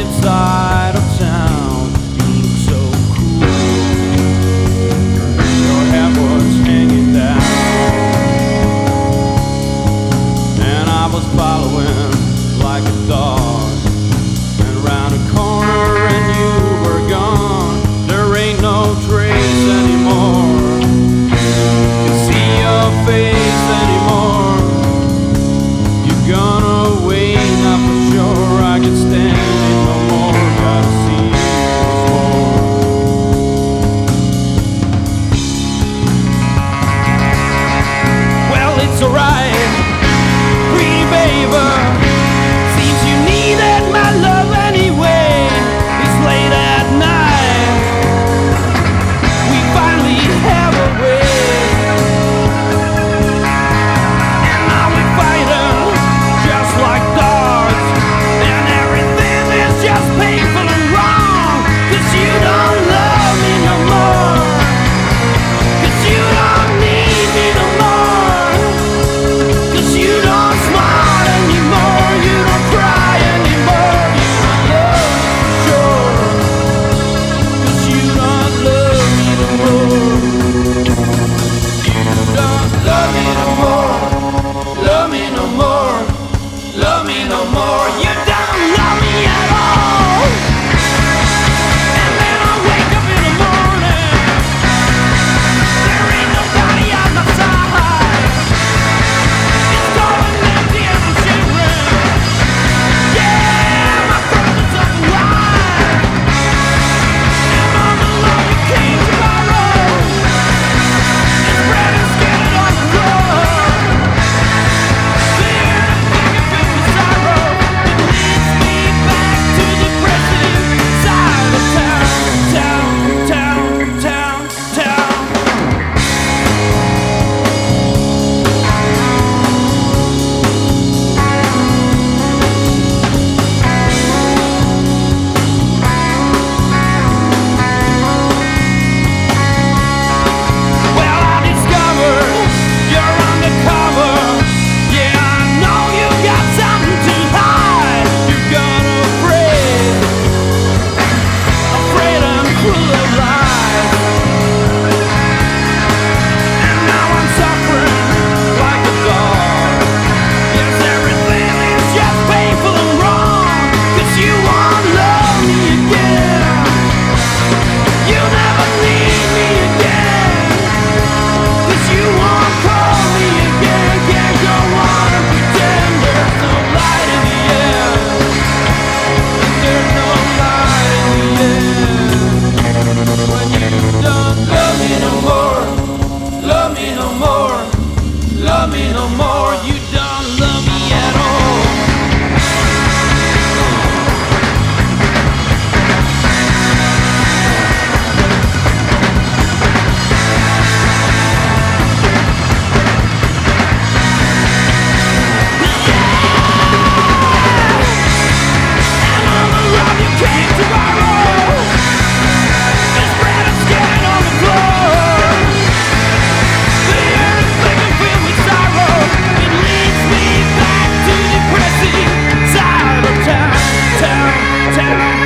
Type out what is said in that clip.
side of town. You look so cool. Your hair was hanging down, and I was following like a dog. And round a corner and you were gone. There ain't no trace anymore. Can see your face anymore. You're gone away now for sure. I can stand it no more. Gotta see once more. Well, it's alright, pretty baby. Seems you needed my love anyway. It's late at night. We finally have a way. And now we're fighting just like dogs. And everything is just painful and wrong. 'Cause you don't love me no more. 'Cause you don't need me no more. 'Cause you don't smile anymore. You don't cry anymore. You don't love sure. 'Cause you don't love me no more. You don't love me no more. Love me no more. Love me no more. You don't love me at all. And then I wake up in the morning. There ain't nobody on my side. It's cold and empty and I'm shivering. Yeah, my throat is up wide. And mama, love you came tomorrow. It's bread and scattered on the floor. Fear and thinking filled with sorrow. It leads me back to the depressing side of town. Well, I discovered you're undercover. Yeah, I know you got something to hide. You're gonna afraid I'm full of lies. And now I'm suffering like a dog. Yes, everything is just painful and wrong. 'Cause you won't love me again. You never need me again. 'Cause you won't call me again. Can't go on and pretend there's no light in the end. There's no light in the end. When you don't love me no more. Love me no more. Love me no more. You don't love me at all. And all the love you came tomorrow. It's bread and scattered on the floor. The air is thick and filled with sorrow. It leads me back to depressing side of town.